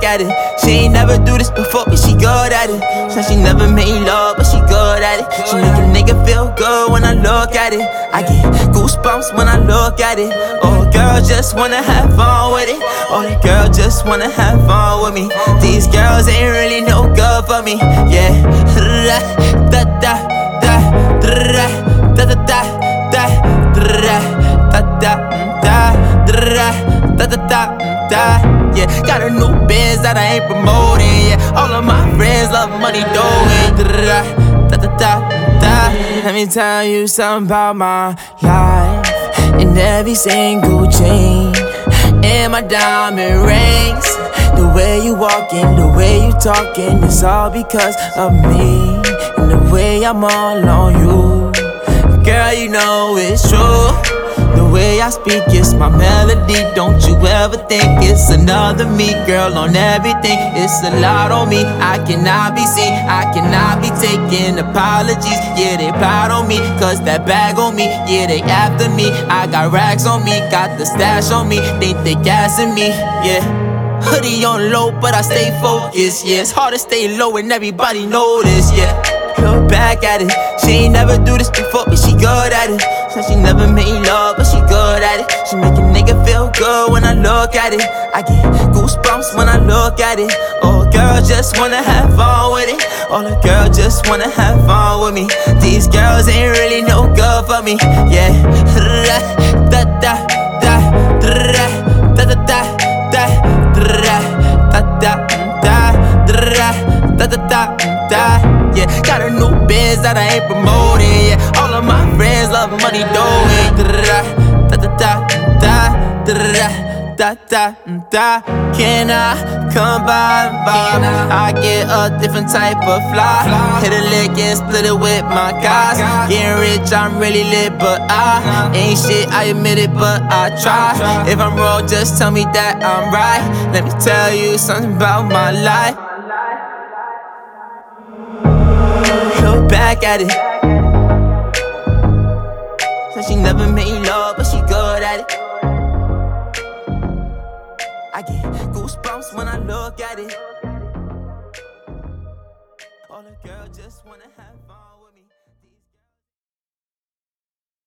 back at it. She ain't never do this before, but she good at it. Said she never made love, but she good at it. She make a nigga feel good when I look at it. I get goosebumps when I look at it. Oh, girl just wanna have fun with it. Oh, the girl just wanna have fun with me. These girls ain't really no good for me. Yeah. Da da da da da da da da da da da da da da. Yeah, got a new biz that I ain't promoting. Yeah, all of my friends love money doing. Da da da da. Let me tell you something about my life. In every single chain, in my diamond rings. The way you walking, the way you talking, it's all because of me. And the way I'm all on you, girl, you know it's true. The way I speak, it's my melody. Don't you ever think it's another me, girl, on everything. It's a lot on me. I cannot be seen, I cannot be taking apologies. Yeah, they proud on me, cause that bag on me. Yeah, they after me. I got racks on me, got the stash on me. Think they gassing me, yeah. Hoodie on low, but I stay focused, yeah. It's hard to stay low and everybody know this, yeah. Look back at it. She ain't never do this before, but she good at it. Said she never made love, but she good at it. She make a nigga feel good when I look at it. I get goosebumps when I look at it. Oh, girl just wanna have fun with it. Oh, the girl just wanna have fun with me. These girls ain't really no good for me. Yeah. Da da da da da da da da da da da da. Yeah, got a new biz that I ain't promoting. Yeah, all of my friends love money doing. Da da da da da da da da. Can I come by and vibe? I get a different type of fly. Hit a lick and split it with my guys. Getting rich, I'm really lit, but I ain't shit, I admit it, but I try. If I'm wrong, just tell me that I'm right. Let me tell you something about my life. Look back at it. Said she never made love, but she good at it. I get goosebumps when I look at it. All the girls just wanna have fun.